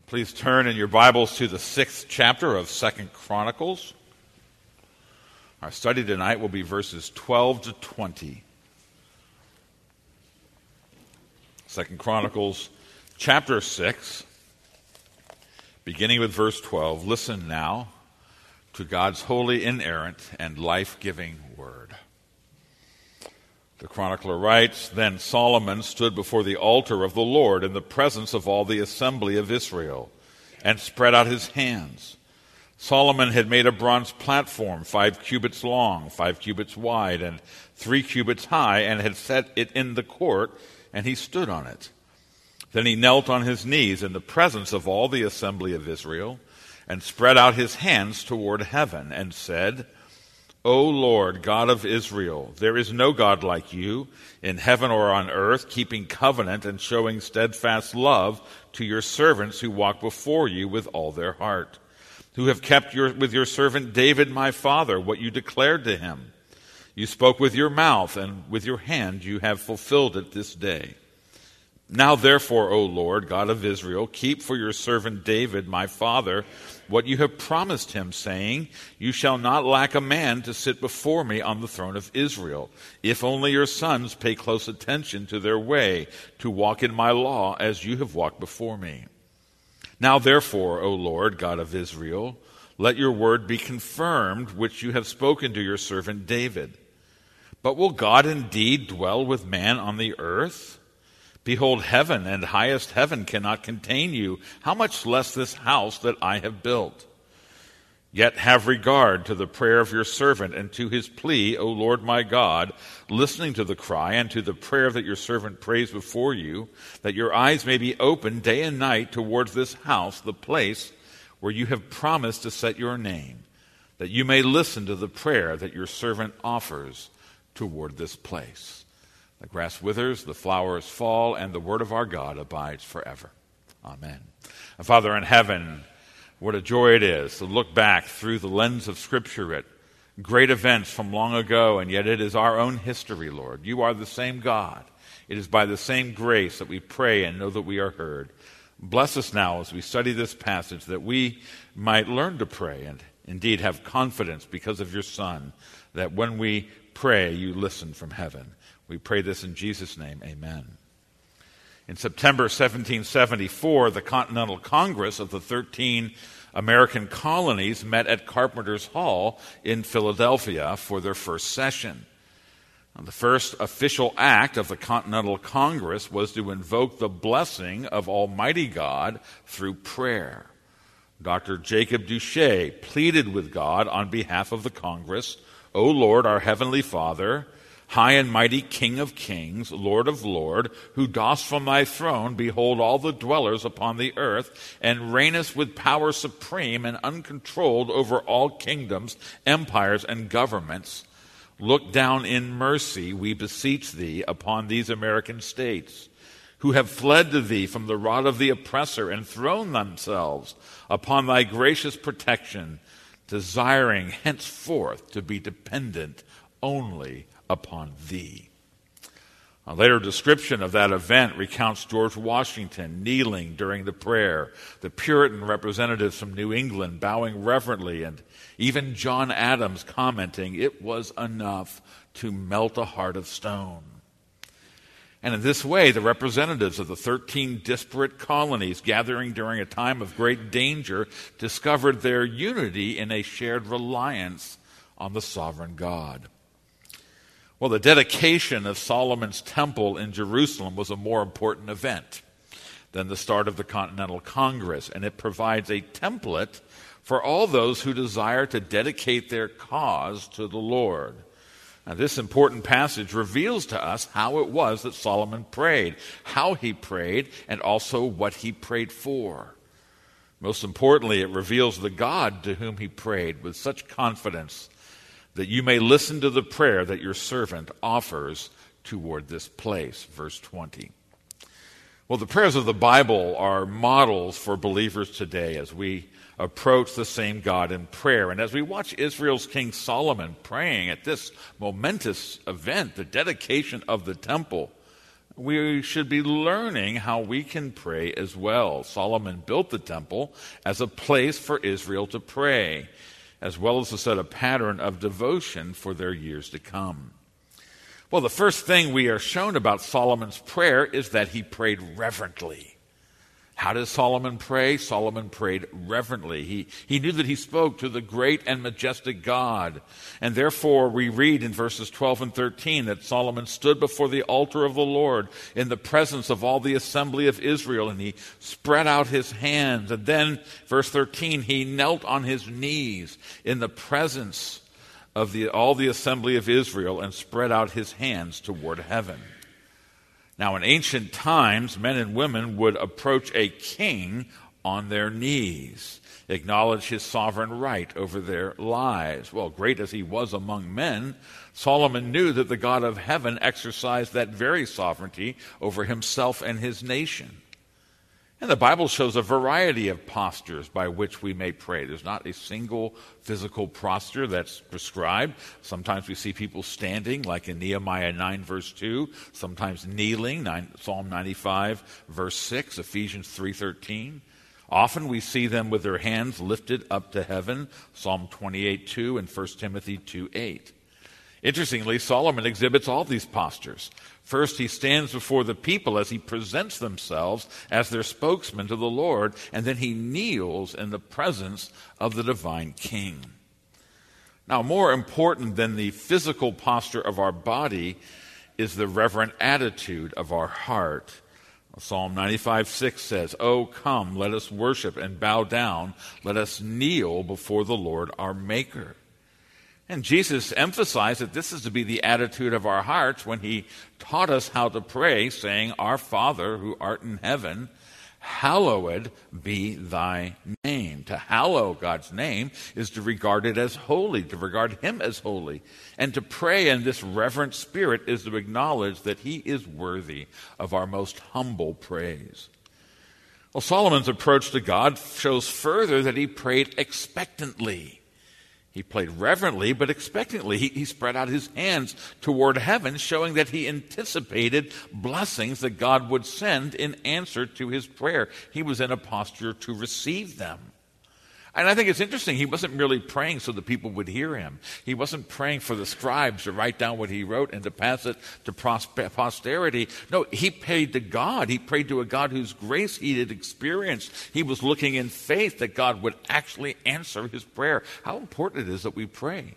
Please turn in your Bibles to the 6th chapter of 2nd Chronicles. Our study tonight will be verses 12 to 20. 2nd Chronicles chapter 6, beginning with verse 12. Listen now to God's holy, inerrant, and life-giving word. The chronicler writes, "Then Solomon stood before the altar of the Lord in the presence of all the assembly of Israel, and spread out his hands. Solomon had made a bronze platform 5 cubits long, 5 cubits wide, and 3 cubits high, and had set it in the court, and he stood on it. Then he knelt on his knees in the presence of all the assembly of Israel, and spread out his hands toward heaven, and said, O Lord, God of Israel, there is no God like you in heaven or on earth, keeping covenant and showing steadfast love to your servants who walk before you with all their heart, who have kept with your servant David my father what you declared to him. You spoke with your mouth, and with your hand you have fulfilled it this day. Now therefore, O Lord, God of Israel, keep for your servant David my father what you have promised him, saying, You shall not lack a man to sit before me on the throne of Israel, if only your sons pay close attention to their way, to walk in my law as you have walked before me. Now therefore, O Lord, God of Israel, let your word be confirmed, which you have spoken to your servant David. But will God indeed dwell with man on the earth? Behold, heaven and highest heaven cannot contain you, how much less this house that I have built? Yet have regard to the prayer of your servant and to his plea, O Lord my God, listening to the cry and to the prayer that your servant prays before you, that your eyes may be open day and night towards this house, the place where you have promised to set your name, that you may listen to the prayer that your servant offers toward this place. The grass withers, the flowers fall, and the word of our God abides forever. Amen." And Father in heaven, what a joy it is to look back through the lens of Scripture at great events from long ago, and yet it is our own history, Lord. You are the same God. It is by the same grace that we pray and know that we are heard. Bless us now as we study this passage, that we might learn to pray and indeed have confidence because of your Son, that when we pray, you listen from heaven. We pray this in Jesus' name, amen. In September 1774, the Continental Congress of the 13 American colonies met at Carpenter's Hall in Philadelphia for their first session. And the first official act of the Continental Congress was to invoke the blessing of Almighty God through prayer. Dr. Jacob Duché pleaded with God on behalf of the Congress, O Lord, our Heavenly Father, high and mighty King of kings, Lord of lords, who dost from thy throne behold all the dwellers upon the earth, and reignest with power supreme and uncontrolled over all kingdoms, empires, and governments. Look down in mercy, we beseech thee, upon these American states, who have fled to thee from the rod of the oppressor and thrown themselves upon thy gracious protection, desiring henceforth to be dependent only upon thee. A later description of that event recounts George Washington kneeling during the prayer, the Puritan representatives from New England bowing reverently, and even John Adams commenting, "It was enough to melt a heart of stone." And in this way, the representatives of the 13 disparate colonies, gathering during a time of great danger, discovered their unity in a shared reliance on the sovereign God. Well, the dedication of Solomon's temple in Jerusalem was a more important event than the start of the Continental Congress, and it provides a template for all those who desire to dedicate their cause to the Lord. Now, this important passage reveals to us how it was that Solomon prayed, how he prayed, and also what he prayed for. Most importantly, it reveals the God to whom he prayed with such confidence, that you may listen to the prayer that your servant offers toward this place. Verse 20. Well, the prayers of the Bible are models for believers today as we approach the same God in prayer. And as we watch Israel's King Solomon praying at this momentous event, the dedication of the temple, we should be learning how we can pray as well. Solomon built the temple as a place for Israel to pray, as well as to set a pattern of devotion for their years to come. Well, the first thing we are shown about Solomon's prayer is that he prayed reverently. How does Solomon pray? Solomon prayed reverently. He knew that he spoke to the great and majestic God. And therefore we read in verses 12 and 13 that Solomon stood before the altar of the Lord in the presence of all the assembly of Israel, and he spread out his hands. And then, verse 13, he knelt on his knees in the presence of all the assembly of Israel and spread out his hands toward heaven. Now, in ancient times, men and women would approach a king on their knees, acknowledge his sovereign right over their lives. Well, great as he was among men, Solomon knew that the God of heaven exercised that very sovereignty over himself and his nation. And the Bible shows a variety of postures by which we may pray. There's not a single physical posture that's prescribed. Sometimes we see people standing, like in Nehemiah 9, verse 2. Sometimes kneeling, Psalm 95, verse 6, Ephesians 3:13. Often we see them with their hands lifted up to heaven, Psalm 28, 2, and 1 Timothy 2, 8. Interestingly, Solomon exhibits all these postures. First, he stands before the people as he presents themselves as their spokesman to the Lord, and then he kneels in the presence of the divine king. Now, more important than the physical posture of our body is the reverent attitude of our heart. Psalm 95:6 says, "Oh, come, let us worship and bow down. Let us kneel before the Lord our Maker." And Jesus emphasized that this is to be the attitude of our hearts when he taught us how to pray, saying, "Our Father who art in heaven, hallowed be thy name." To hallow God's name is to regard it as holy, to regard him as holy. And to pray in this reverent spirit is to acknowledge that he is worthy of our most humble praise. Well, Solomon's approach to God shows further that he prayed expectantly. He prayed reverently, but expectantly. He spread out his hands toward heaven, showing that he anticipated blessings that God would send in answer to his prayer. He was in a posture to receive them. And I think it's interesting, he wasn't merely praying so the people would hear him. He wasn't praying for the scribes to write down what he wrote and to pass it to posterity. No, he prayed to God. He prayed to a God whose grace he had experienced. He was looking in faith that God would actually answer his prayer. How important it is that we pray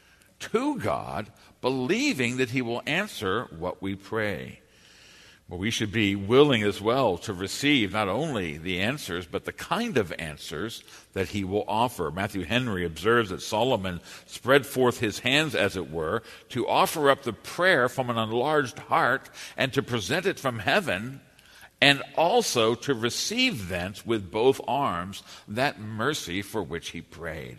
to God, believing that he will answer what we pray. Well, we should be willing as well to receive not only the answers, but the kind of answers that he will offer. Matthew Henry observes that Solomon spread forth his hands, as it were, to offer up the prayer from an enlarged heart and to present it from heaven, and also to receive thence with both arms that mercy for which he prayed.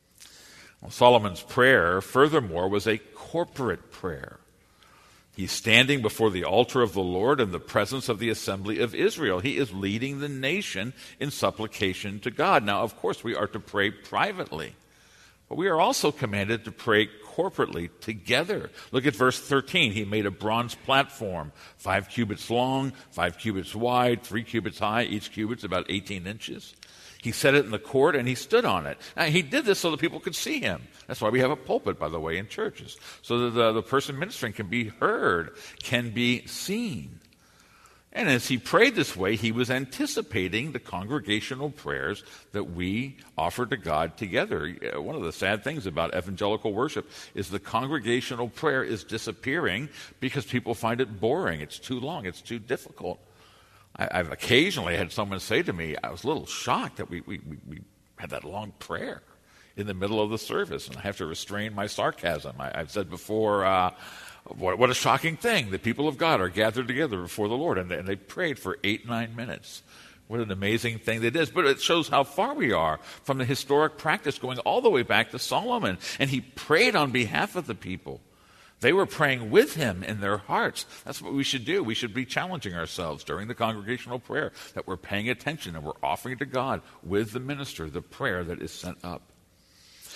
Well, Solomon's prayer, furthermore, was a corporate prayer. He's standing before the altar of the Lord in the presence of the assembly of Israel. He is leading the nation in supplication to God. Now, of course, we are to pray privately, but we are also commanded to pray corporately together. Look at verse 13. He made a bronze platform, 5 cubits long, 5 cubits wide, 3 cubits high. Each cubit's about 18 inches. He set it in the court, and he stood on it. Now, he did this so that people could see him. That's why we have a pulpit, by the way, in churches, so that the person ministering can be heard, can be seen. And as he prayed this way, he was anticipating the congregational prayers that we offer to God together. One of the sad things about evangelical worship is the congregational prayer is disappearing because people find it boring. It's too long. It's too difficult. I've occasionally had someone say to me, I was a little shocked that we had that long prayer in the middle of the service, and I have to restrain my sarcasm. I've said before, what a shocking thing. The people of God are gathered together before the Lord, and they prayed for 8-9 minutes. What an amazing thing that is. But it shows how far we are from the historic practice going all the way back to Solomon. And he prayed on behalf of the people. They were praying with him in their hearts. That's what we should do. We should be challenging ourselves during the congregational prayer, that we're paying attention and we're offering to God with the minister the prayer that is sent up.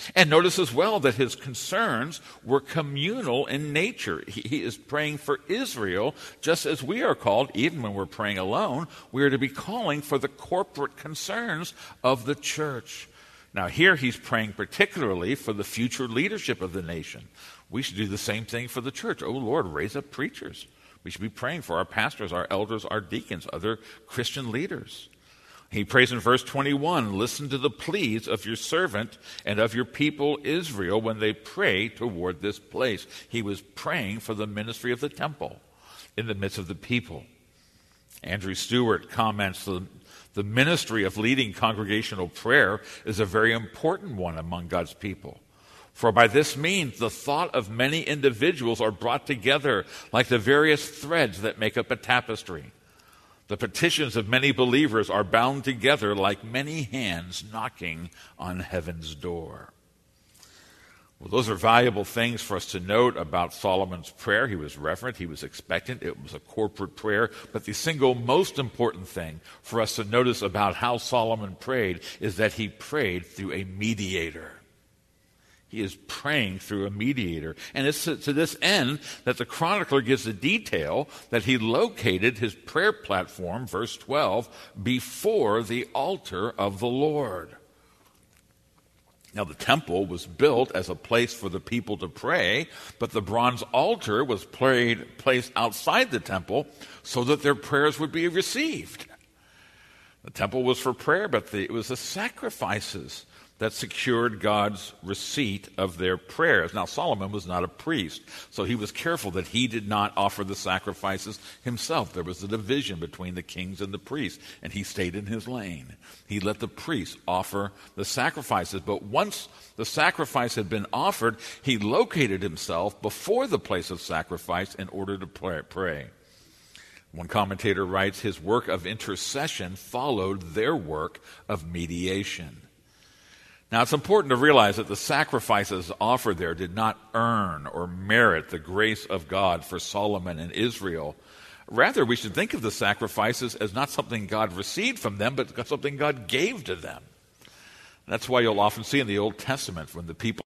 And notice as well that his concerns were communal in nature. He is praying for Israel, just as we are called, even when we're praying alone, we are to be calling for the corporate concerns of the church. Now here he's praying particularly for the future leadership of the nation. We should do the same thing for the church. Oh Lord, raise up preachers. We should be praying for our pastors, our elders, our deacons, other Christian leaders. He prays in verse 21, listen to the pleas of your servant and of your people Israel when they pray toward this place. He was praying for the ministry of the temple in the midst of the people. Andrew Stewart comments, the ministry of leading congregational prayer is a very important one among God's people. For by this means the thought of many individuals are brought together like the various threads that make up a tapestry. The petitions of many believers are bound together like many hands knocking on heaven's door. Well, those are valuable things for us to note about Solomon's prayer. He was reverent, he was expectant, it was a corporate prayer. But the single most important thing for us to notice about how Solomon prayed is that he prayed through a mediator. He is praying through a mediator. And it's to this end that the chronicler gives the detail that he located his prayer platform, verse 12, before the altar of the Lord. Now, the temple was built as a place for the people to pray, but the bronze altar was placed outside the temple so that their prayers would be received. The temple was for prayer, but it was the sacrifices that secured God's receipt of their prayers. Now, Solomon was not a priest, so he was careful that he did not offer the sacrifices himself. There was a division between the kings and the priests, and he stayed in his lane. He let the priests offer the sacrifices, but once the sacrifice had been offered, he located himself before the place of sacrifice in order to pray. One commentator writes, his work of intercession followed their work of mediation. Now, it's important to realize that the sacrifices offered there did not earn or merit the grace of God for Solomon and Israel. Rather, we should think of the sacrifices as not something God received from them, but something God gave to them. That's why you'll often see in the Old Testament when the people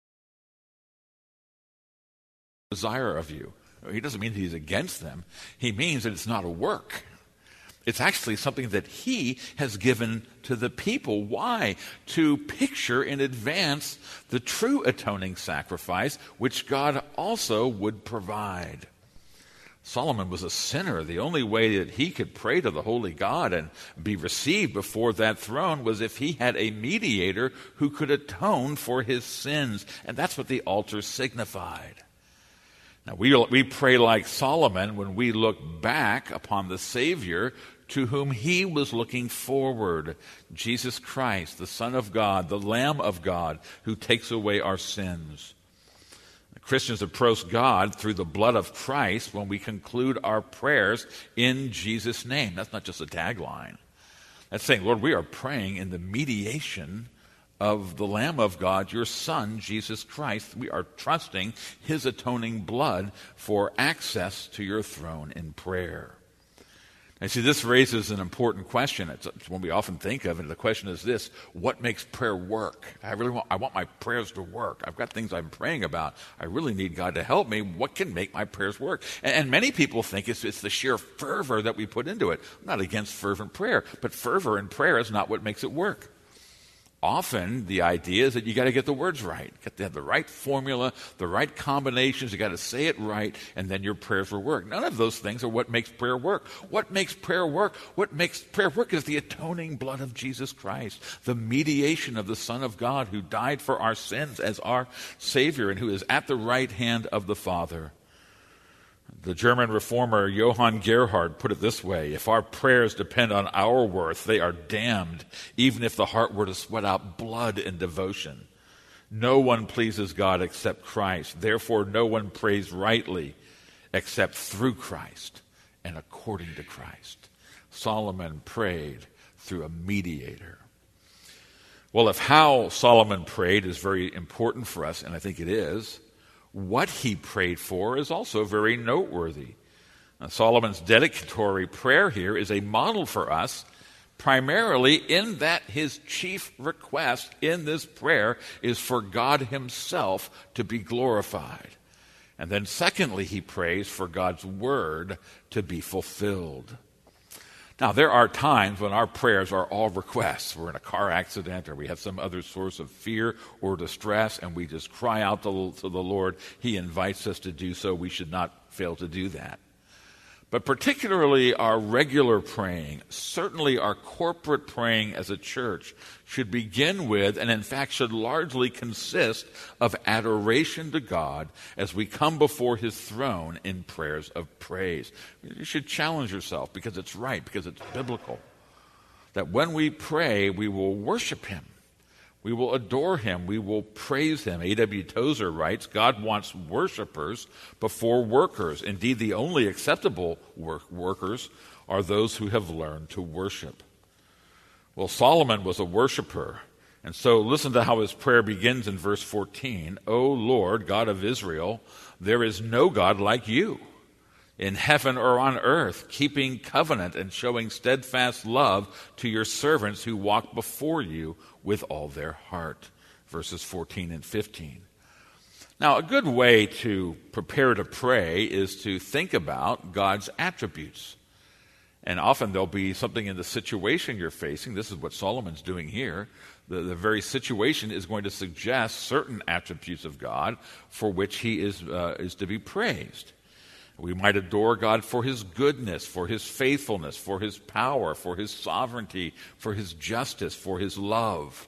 desire of you. He doesn't mean he's against them. He means that it's not a work. It's actually something that he has given to the people. Why? To picture in advance the true atoning sacrifice, which God also would provide. Solomon was a sinner. The only way that he could pray to the holy God and be received before that throne was if he had a mediator who could atone for his sins. And that's what the altar signified. Now, we pray like Solomon when we look back upon the Savior to whom he was looking forward, Jesus Christ, the Son of God, the Lamb of God, who takes away our sins. Christians approach God through the blood of Christ when we conclude our prayers in Jesus' name. That's not just a tagline. That's saying, Lord, we are praying in the mediation of the Lamb of God, your Son, Jesus Christ. We are trusting his atoning blood for access to your throne in prayer. And see, this raises an important question. It's one we often think of, and the question is this: what makes prayer work? I want my prayers to work. I've got things I'm praying about. I really need God to help me. What can make my prayers work? And many people think it's the sheer fervor that we put into it. I'm not against fervent prayer, but fervor in prayer is not what makes it work. Often the idea is that you got to get the words right. You got to have the right formula, the right combinations. You got to say it right, and then your prayers will work. None of those things are what makes prayer work. What makes prayer work? What makes prayer work is the atoning blood of Jesus Christ, the mediation of the Son of God who died for our sins as our Savior and who is at the right hand of the Father. The German reformer Johann Gerhard put it this way: if our prayers depend on our worth, they are damned, even if the heart were to sweat out blood in devotion. No one pleases God except Christ. Therefore, no one prays rightly except through Christ and according to Christ. Solomon prayed through a mediator. Well, if how Solomon prayed is very important for us, and I think it is, what he prayed for is also very noteworthy. Now, Solomon's dedicatory prayer here is a model for us primarily in that his chief request in this prayer is for God himself to be glorified. And then secondly, he prays for God's word to be fulfilled. Now, there are times when our prayers are all requests. We're in a car accident or we have some other source of fear or distress, and we just cry out to the Lord. He invites us to do so. We should not fail to do that. But particularly our regular praying, certainly our corporate praying as a church, should begin with, and in fact should largely consist of adoration to God as we come before his throne in prayers of praise. You should challenge yourself, because it's right, because it's biblical, that when we pray, we will worship him. We will adore him. We will praise him. A.W. Tozer writes, God wants worshipers before workers. Indeed, the only acceptable workers are those who have learned to worship. Well, Solomon was a worshiper. And so listen to how his prayer begins in verse 14. O Lord, God of Israel, there is no God like you in heaven or on earth, keeping covenant and showing steadfast love to your servants who walk before you with all their heart. Verses 14 and 15. Now, a good way to prepare to pray is to think about God's attributes. And often there'll be something in the situation you're facing. This is what Solomon's doing here. The very situation is going to suggest certain attributes of God for which he is to be praised. We might adore God for his goodness, for his faithfulness, for his power, for his sovereignty, for his justice, for his love.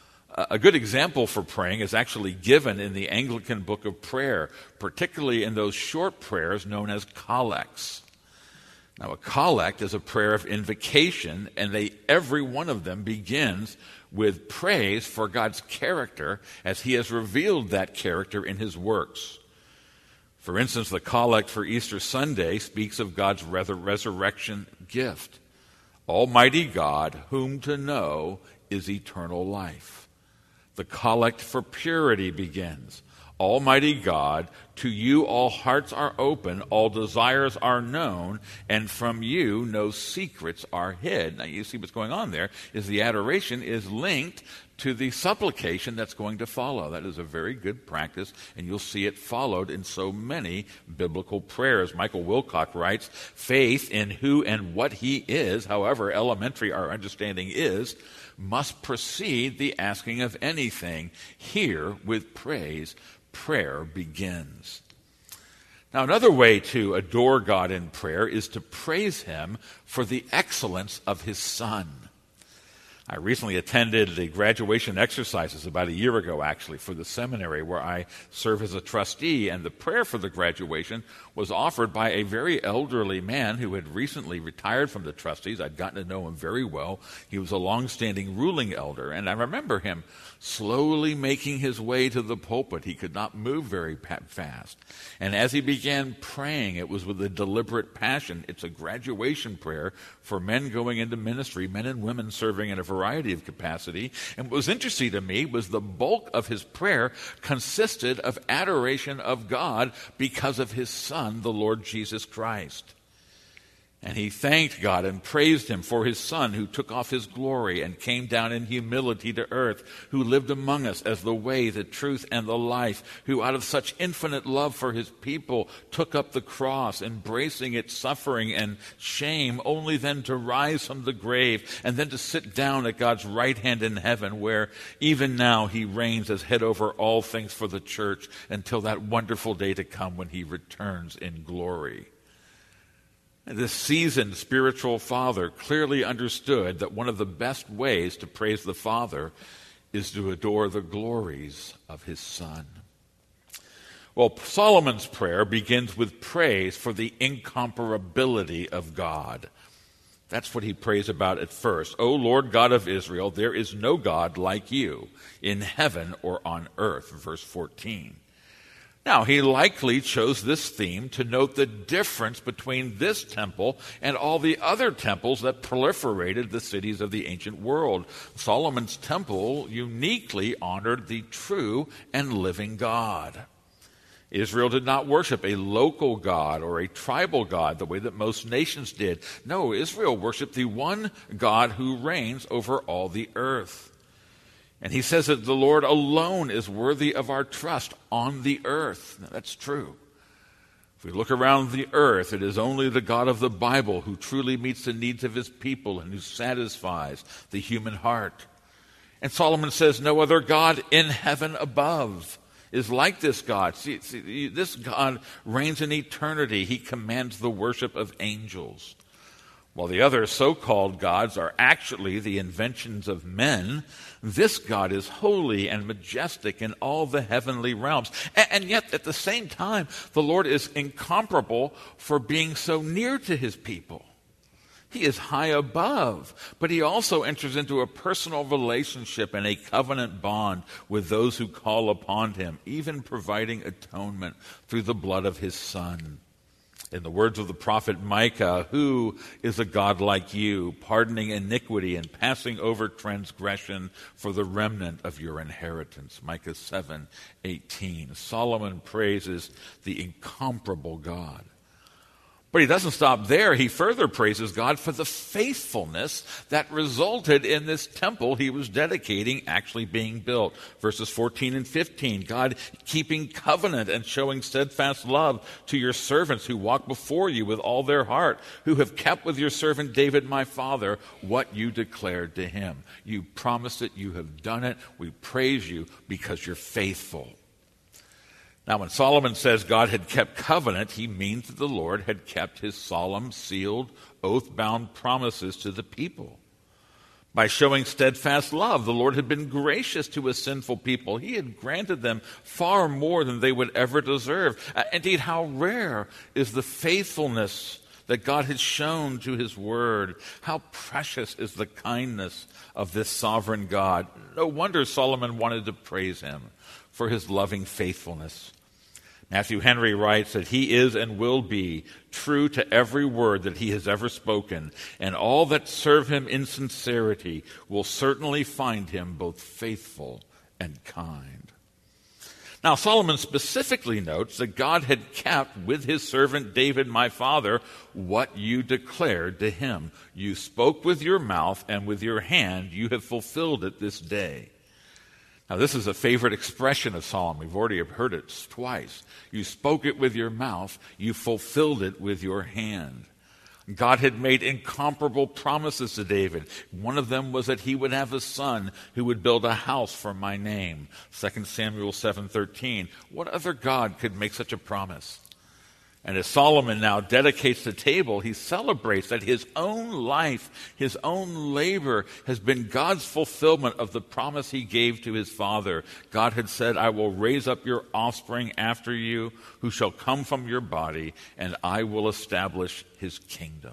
A good example for praying is actually given in the Anglican Book of Prayer, particularly in those short prayers known as collects. Now, a collect is a prayer of invocation, and every one of them begins with praise for God's character as he has revealed that character in his works. For instance, the collect for Easter Sunday speaks of God's resurrection gift. Almighty God, whom to know is eternal life. The collect for purity begins. Almighty God, to you all hearts are open, all desires are known, and from you no secrets are hid. Now you see what's going on there is the adoration is linked to the supplication that's going to follow. That is a very good practice, and you'll see it followed in so many biblical prayers. Michael Wilcock writes, faith in who and what he is, however elementary our understanding is, must precede the asking of anything. Here, with praise, prayer begins. Now, another way to adore God in prayer is to praise him for the excellence of his Son. I recently attended the graduation exercises about a year ago, actually, for the seminary where I serve as a trustee, and the prayer for the graduation was offered by a very elderly man who had recently retired from the trustees. I'd gotten to know him very well. He was a long-standing ruling elder, and I remember him slowly making his way to the pulpit. He could not move very fast. And as he began praying, it was with a deliberate passion. It's a graduation prayer for men going into ministry, men and women serving in a variety of capacity. And what was interesting to me was the bulk of his prayer consisted of adoration of God because of his Son, the Lord Jesus Christ. And he thanked God and praised him for his Son who took off his glory and came down in humility to earth, who lived among us as the way, the truth, and the life, who out of such infinite love for his people took up the cross, embracing its suffering and shame, only then to rise from the grave and then to sit down at God's right hand in heaven, where even now he reigns as head over all things for the church until that wonderful day to come when he returns in glory. This seasoned spiritual father clearly understood that one of the best ways to praise the Father is to adore the glories of his Son. Well, Solomon's prayer begins with praise for the incomparability of God. That's what he prays about at first. O Lord God of Israel, there is no God like you in heaven or on earth, verse 14. Now, he likely chose this theme to note the difference between this temple and all the other temples that proliferated the cities of the ancient world. Solomon's temple uniquely honored the true and living God. Israel did not worship a local God or a tribal God the way that most nations did. No, Israel worshiped the one God who reigns over all the earth. And he says that the Lord alone is worthy of our trust on the earth. Now, that's true. If we look around the earth, it is only the God of the Bible who truly meets the needs of his people and who satisfies the human heart. And Solomon says, no other God in heaven above is like this God. See, this God reigns in eternity. He commands the worship of angels. While the other so-called gods are actually the inventions of men, this God is holy and majestic in all the heavenly realms. And yet, at the same time, the Lord is incomparable for being so near to his people. He is high above, but he also enters into a personal relationship and a covenant bond with those who call upon him, even providing atonement through the blood of his Son. In the words of the prophet Micah, who is a God like you, pardoning iniquity and passing over transgression for the remnant of your inheritance? Micah 7:18. Solomon praises the incomparable God. But he doesn't stop there. He further praises God for the faithfulness that resulted in this temple he was dedicating actually being built. Verses 14 and 15, God keeping covenant and showing steadfast love to your servants who walk before you with all their heart, who have kept with your servant David my father what you declared to him. You promised it, you have done it. We praise you because you're faithful. Now, when Solomon says God had kept covenant, he means that the Lord had kept his solemn, sealed, oath-bound promises to the people. By showing steadfast love, the Lord had been gracious to his sinful people. He had granted them far more than they would ever deserve. Indeed, how rare is the faithfulness that God has shown to his word. How precious is the kindness of this sovereign God. No wonder Solomon wanted to praise him for his loving faithfulness. Matthew Henry writes that he is and will be true to every word that he has ever spoken, and all that serve him in sincerity will certainly find him both faithful and kind. Now, Solomon specifically notes that God had kept with his servant David, my father, what you declared to him. You spoke with your mouth, and with your hand you have fulfilled it this day. Now, this is a favorite expression of Solomon. We've already heard it twice. You spoke it with your mouth. You fulfilled it with your hand. God had made incomparable promises to David. One of them was that he would have a son who would build a house for my name. 2 Samuel 7:13. What other God could make such a promise? And as Solomon now dedicates the table, he celebrates that his own life, his own labor has been God's fulfillment of the promise he gave to his father. God had said, I will raise up your offspring after you, who shall come from your body, and I will establish his kingdom.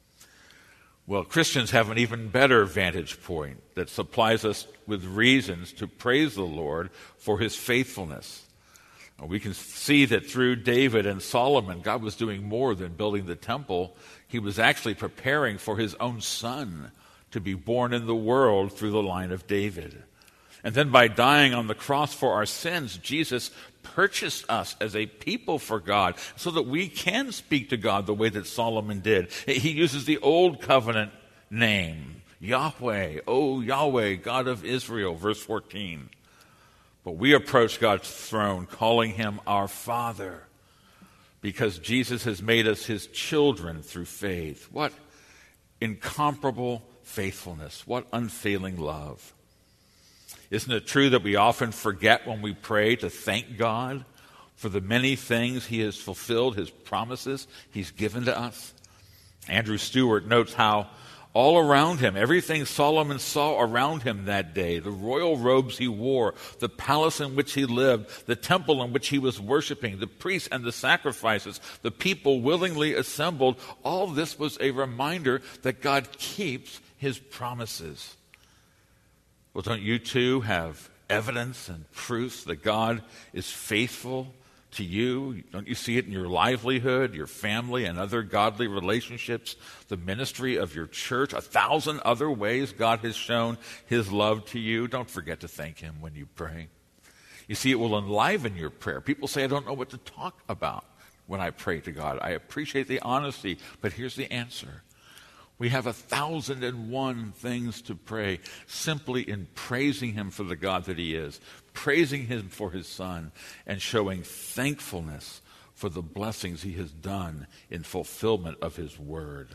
Well, Christians have an even better vantage point that supplies us with reasons to praise the Lord for his faithfulness. We can see that through David and Solomon, God was doing more than building the temple. He was actually preparing for his own son to be born in the world through the line of David. And then by dying on the cross for our sins, Jesus purchased us as a people for God so that we can speak to God the way that Solomon did. He uses the old covenant name, Yahweh, O Yahweh, God of Israel, verse 14. But we approach God's throne calling him our Father because Jesus has made us his children through faith. What incomparable faithfulness. What unfailing love. Isn't it true that we often forget when we pray to thank God for the many things he has fulfilled, his promises he's given to us? Andrew Stewart notes how all around him, everything Solomon saw around him that day, the royal robes he wore, the palace in which he lived, the temple in which he was worshiping, the priests and the sacrifices, the people willingly assembled, all this was a reminder that God keeps his promises. Well, don't you too have evidence and proof that God is faithful to you? Don't you see it in your livelihood, your family, and other godly relationships, the ministry of your church, 1,000 other ways God has shown his love to you? Don't forget to thank him when you pray. You see, it will enliven your prayer. People say, I don't know what to talk about when I pray to God. I appreciate the honesty, but here's the answer. We have 1,001 things to pray simply in praising him for the God that he is, praising him for his Son, and showing thankfulness for the blessings he has done in fulfillment of his word.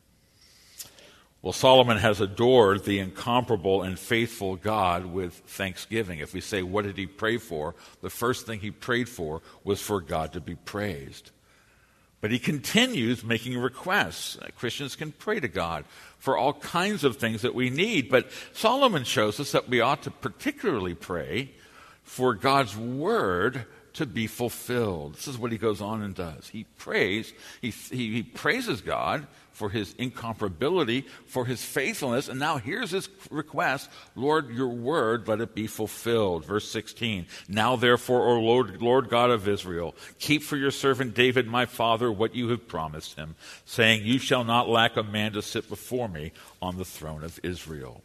Well, Solomon has adored the incomparable and faithful God with thanksgiving. If we say, what did he pray for? The first thing he prayed for was for God to be praised. But he continues making requests. Christians can pray to God for all kinds of things that we need. But Solomon shows us that we ought to particularly pray for God's word to be fulfilled. This is what he goes on and does. He prays, he praises God for his incomparability, for his faithfulness, and now here's his request, Lord, your word, let it be fulfilled. Verse 16, now therefore, O Lord God of Israel, keep for your servant David my father what you have promised him, saying, you shall not lack a man to sit before me on the throne of Israel.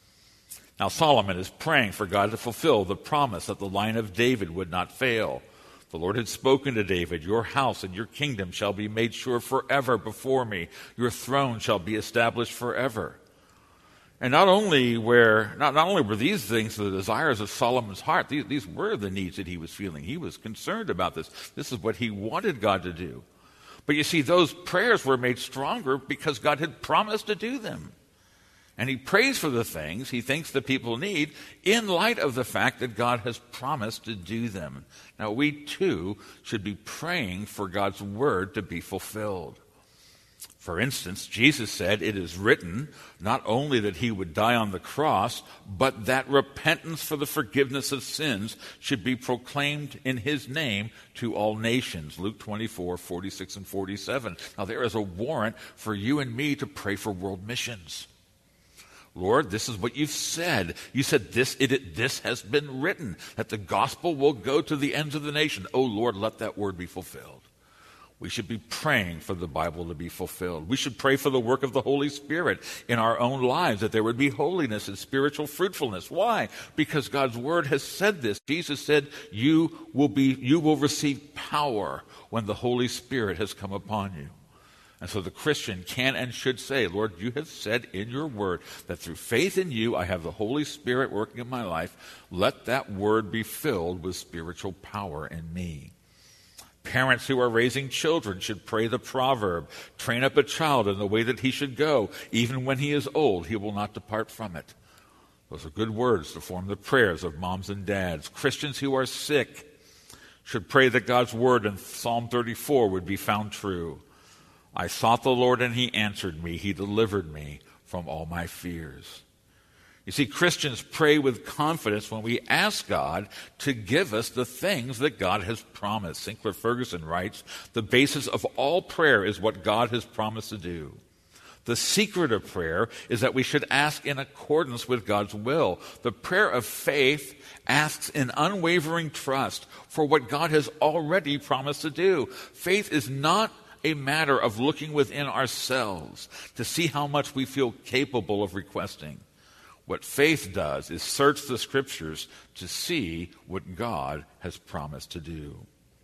Now Solomon is praying for God to fulfill the promise that the line of David would not fail. The Lord had spoken to David, your house and your kingdom shall be made sure forever before me. Your throne shall be established forever. And not only were these things the desires of Solomon's heart, these were the needs that he was feeling. He was concerned about this. This is what he wanted God to do. But you see, those prayers were made stronger because God had promised to do them. And he prays for the things he thinks the people need in light of the fact that God has promised to do them. Now, we too should be praying for God's word to be fulfilled. For instance, Jesus said it is written not only that he would die on the cross, but that repentance for the forgiveness of sins should be proclaimed in his name to all nations. Luke 24:46 and 47. Now, there is a warrant for you and me to pray for world missions. Lord, this is what you've said. You said this has been written, that the gospel will go to the ends of the nation. Oh, Lord, let that word be fulfilled. We should be praying for the Bible to be fulfilled. We should pray for the work of the Holy Spirit in our own lives, that there would be holiness and spiritual fruitfulness. Why? Because God's word has said this. Jesus said, you will receive power when the Holy Spirit has come upon you. And so the Christian can and should say, Lord, you have said in your word that through faith in you, I have the Holy Spirit working in my life. Let that word be filled with spiritual power in me. Parents who are raising children should pray the proverb, train up a child in the way that he should go. Even when he is old, he will not depart from it. Those are good words to form the prayers of moms and dads. Christians who are sick should pray that God's word in Psalm 34 would be found true. I sought the Lord and he answered me. He delivered me from all my fears. You see, Christians pray with confidence when we ask God to give us the things that God has promised. Sinclair Ferguson writes, the basis of all prayer is what God has promised to do. The secret of prayer is that we should ask in accordance with God's will. The prayer of faith asks in unwavering trust for what God has already promised to do. Faith is not a matter of looking within ourselves to see how much we feel capable of requesting. What faith does is search the scriptures to see what God has promised to do.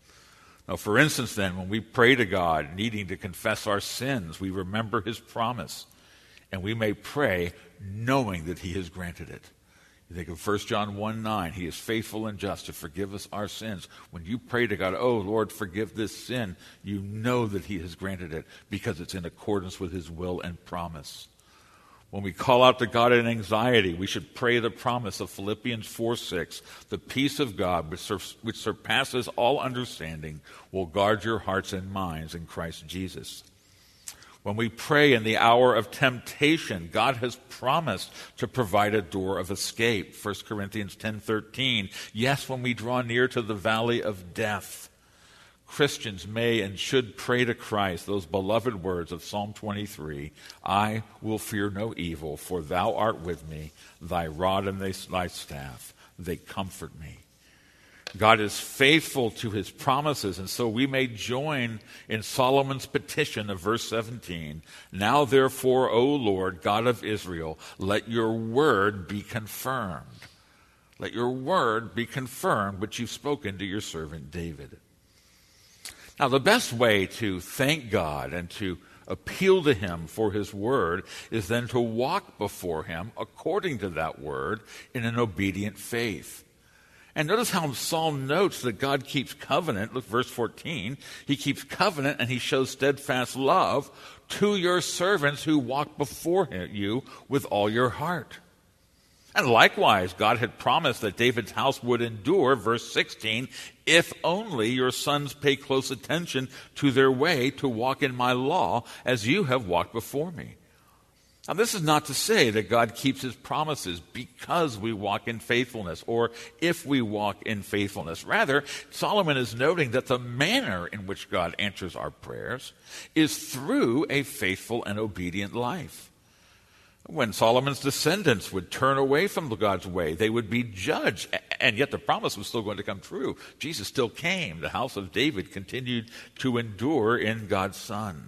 Now, for instance, then, when we pray to God needing to confess our sins, we remember his promise, and we may pray knowing that he has granted it. You think of 1 John 1:9, he is faithful and just to forgive us our sins. When you pray to God, oh, Lord, forgive this sin, you know that he has granted it because it's in accordance with his will and promise. When we call out to God in anxiety, we should pray the promise of Philippians 4:6, the peace of God, which surpasses all understanding, will guard your hearts and minds in Christ Jesus. When we pray in the hour of temptation, God has promised to provide a door of escape. 1 Corinthians 10:13. Yes, when we draw near to the valley of death, Christians may and should pray to Christ those beloved words of Psalm 23, I will fear no evil, for thou art with me, thy rod and thy staff, they comfort me. God is faithful to his promises, and so we may join in Solomon's petition of verse 17. Now therefore, O Lord, God of Israel, let your word be confirmed. Let your word be confirmed, which you've spoken to your servant David. Now, the best way to thank God and to appeal to him for his word is then to walk before him according to that word in an obedient faith. And notice how Psalm notes that God keeps covenant. Look, verse 14. He keeps covenant and he shows steadfast love to your servants who walk before you with all your heart. And likewise, God had promised that David's house would endure, verse 16, if only your sons pay close attention to their way to walk in my law as you have walked before me. Now, this is not to say that God keeps his promises because we walk in faithfulness or if we walk in faithfulness. Rather, Solomon is noting that the manner in which God answers our prayers is through a faithful and obedient life. When Solomon's descendants would turn away from God's way, they would be judged, and yet the promise was still going to come true. Jesus still came. The house of David continued to endure in God's Son.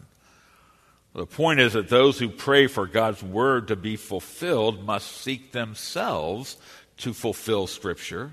The point is that those who pray for God's word to be fulfilled must seek themselves to fulfill Scripture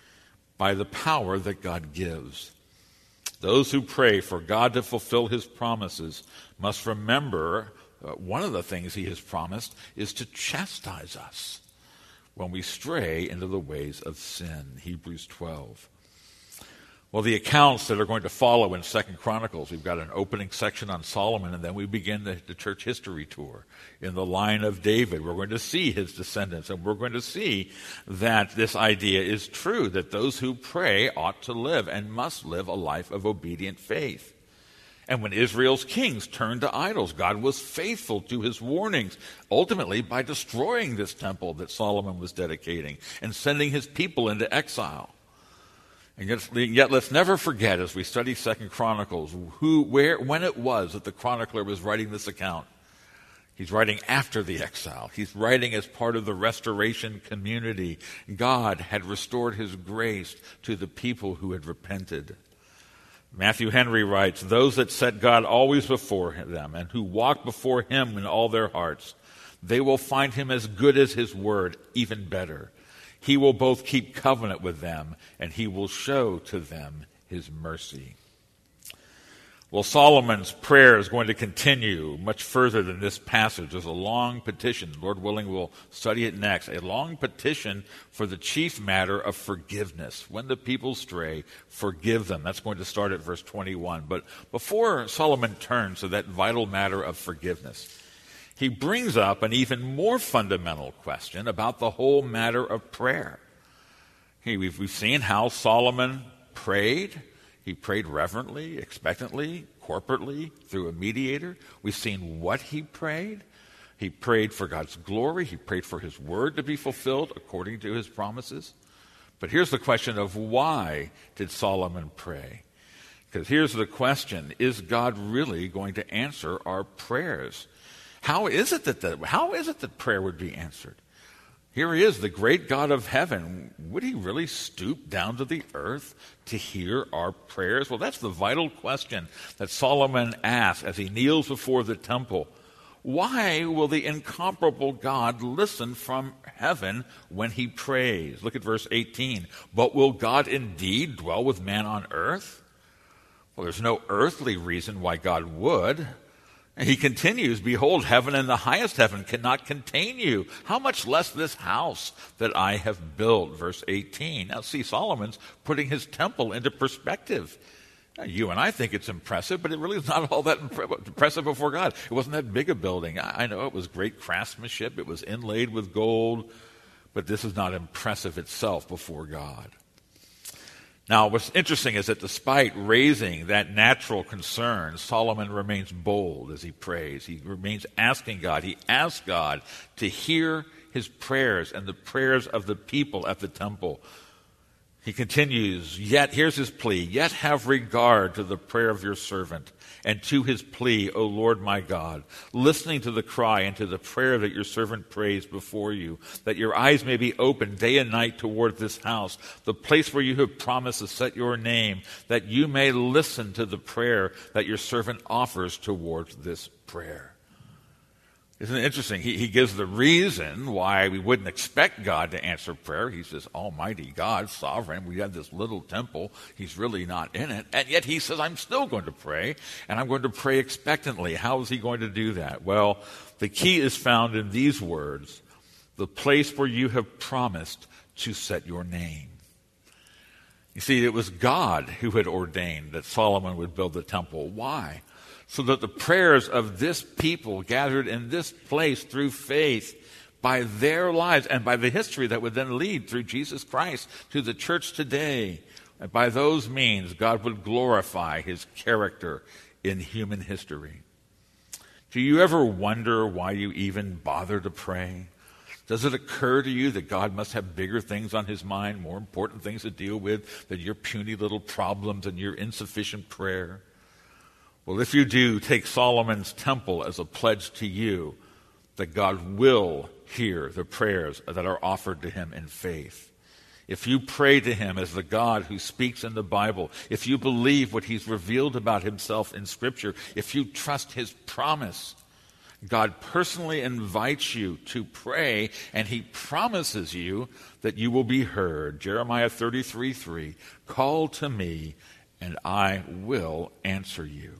by the power that God gives. Those who pray for God to fulfill his promises must remember one of the things he has promised is to chastise us when we stray into the ways of sin. Hebrews 12. Well, the accounts that are going to follow in 2 Chronicles, we've got an opening section on Solomon, and then we begin the church history tour. In the line of David, we're going to see his descendants, and we're going to see that this idea is true, that those who pray ought to live and must live a life of obedient faith. And when Israel's kings turned to idols, God was faithful to his warnings, ultimately by destroying this temple that Solomon was dedicating and sending his people into exile. And yet let's never forget, as we study 2 Chronicles, when it was that the chronicler was writing this account. He's writing after the exile. He's writing as part of the restoration community. God had restored his grace to the people who had repented. Matthew Henry writes, "Those that set God always before them and who walk before him in all their hearts, they will find him as good as his word, even better. He will both keep covenant with them, and he will show to them his mercy." Well, Solomon's prayer is going to continue much further than this passage. There's a long petition. Lord willing, we'll study it next. A long petition for the chief matter of forgiveness. When the people stray, forgive them. That's going to start at verse 21. But before Solomon turns to that vital matter of forgiveness, he brings up an even more fundamental question about the whole matter of prayer. We've seen how Solomon prayed. He prayed reverently, expectantly, corporately, through a mediator. We've seen what he prayed. He prayed for God's glory. He prayed for his word to be fulfilled according to his promises. But here's the question of why did Solomon pray? Because here's the question, is God really going to answer our prayers? How is it that prayer would be answered? Here he is, the great God of heaven. Would he really stoop down to the earth to hear our prayers? Well, that's the vital question that Solomon asks as he kneels before the temple. Why will the incomparable God listen from heaven when he prays? Look at verse 18. But will God indeed dwell with man on earth? Well, there's no earthly reason why God would. And he continues, "Behold, heaven and the highest heaven cannot contain you. How much less this house that I have built?" Verse 18. Now see, Solomon's putting his temple into perspective. Now, you and I think it's impressive, but it really is not all that impressive before God. It wasn't that big a building. I know it was great craftsmanship. It was inlaid with gold, but this is not impressive itself before God. Now, what's interesting is that despite raising that natural concern, Solomon remains bold as he prays. He remains asking God. He asks God to hear his prayers and the prayers of the people at the temple. He continues, here's his plea, "Yet have regard to the prayer of your servant and to his plea, O Lord my God, listening to the cry and to the prayer that your servant prays before you, that your eyes may be open day and night toward this house, the place where you have promised to set your name, that you may listen to the prayer that your servant offers towards this prayer." Isn't it interesting? He gives the reason why we wouldn't expect God to answer prayer. He says, Almighty God, sovereign, we have this little temple. He's really not in it. And yet he says, I'm still going to pray, and I'm going to pray expectantly. How is he going to do that? Well, the key is found in these words, the place where you have promised to set your name. You see, it was God who had ordained that Solomon would build the temple. Why? So that the prayers of this people gathered in this place through faith by their lives and by the history that would then lead through Jesus Christ to the church today. And by those means, God would glorify his character in human history. Do you ever wonder why you even bother to pray? Does it occur to you that God must have bigger things on his mind, more important things to deal with than your puny little problems and your insufficient prayer? Well, if you do, take Solomon's temple as a pledge to you that God will hear the prayers that are offered to him in faith. If you pray to him as the God who speaks in the Bible, if you believe what he's revealed about himself in Scripture, if you trust his promise, God personally invites you to pray, and he promises you that you will be heard. Jeremiah 33:3, call to me, and I will answer you.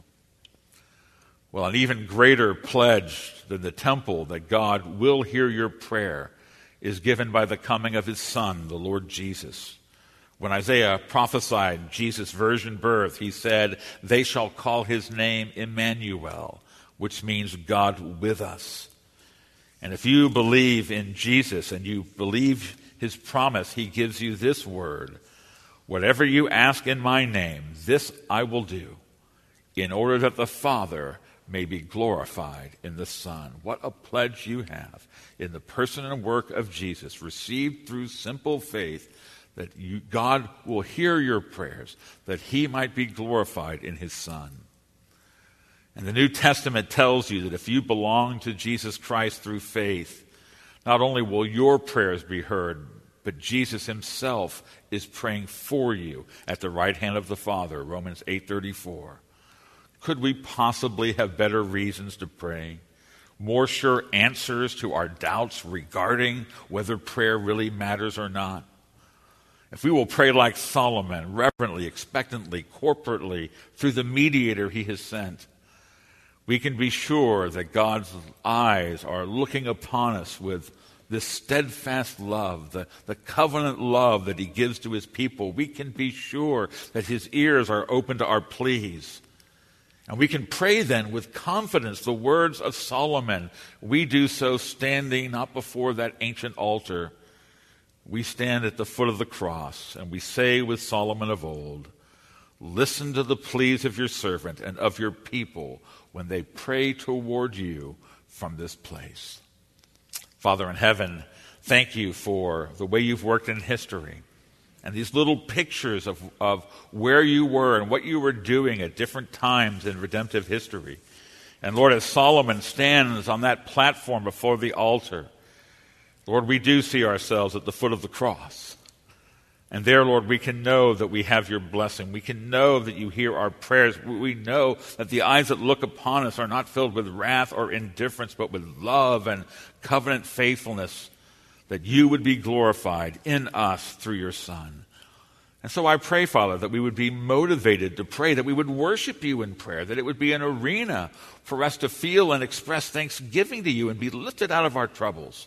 Well, an even greater pledge than the temple that God will hear your prayer is given by the coming of his Son, the Lord Jesus. When Isaiah prophesied Jesus' virgin birth, he said, they shall call his name Emmanuel, which means God with us. And if you believe in Jesus and you believe his promise, he gives you this word, whatever you ask in my name, this I will do, in order that the Father may be glorified in the Son. What a pledge you have in the person and work of Jesus, received through simple faith, that God will hear your prayers, that he might be glorified in his Son. And the New Testament tells you that if you belong to Jesus Christ through faith, not only will your prayers be heard, but Jesus himself is praying for you at the right hand of the Father, Romans 8:34. Could we possibly have better reasons to pray? More sure answers to our doubts regarding whether prayer really matters or not? If we will pray like Solomon, reverently, expectantly, corporately, through the mediator he has sent, we can be sure that God's eyes are looking upon us with this steadfast love, the covenant love that he gives to his people. We can be sure that his ears are open to our pleas. And we can pray then with confidence the words of Solomon. We do so standing not before that ancient altar. We stand at the foot of the cross, and we say with Solomon of old, listen to the pleas of your servant and of your people when they pray toward you from this place. Father in heaven, thank you for the way you've worked in history and these little pictures of where you were and what you were doing at different times in redemptive history. And Lord, as Solomon stands on that platform before the altar, Lord, we do see ourselves at the foot of the cross. And there, Lord, we can know that we have your blessing. We can know that you hear our prayers. We know that the eyes that look upon us are not filled with wrath or indifference, but with love and covenant faithfulness, that you would be glorified in us through your Son. And so I pray, Father, that we would be motivated to pray, that we would worship you in prayer, that it would be an arena for us to feel and express thanksgiving to you and be lifted out of our troubles.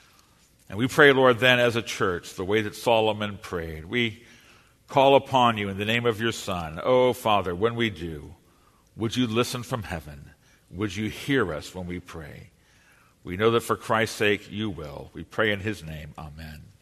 And we pray, Lord, then as a church, the way that Solomon prayed. We call upon you in the name of your Son. Oh, Father, when we do, would you listen from heaven? Would you hear us when we pray? We know that for Christ's sake you will. We pray in his name. Amen.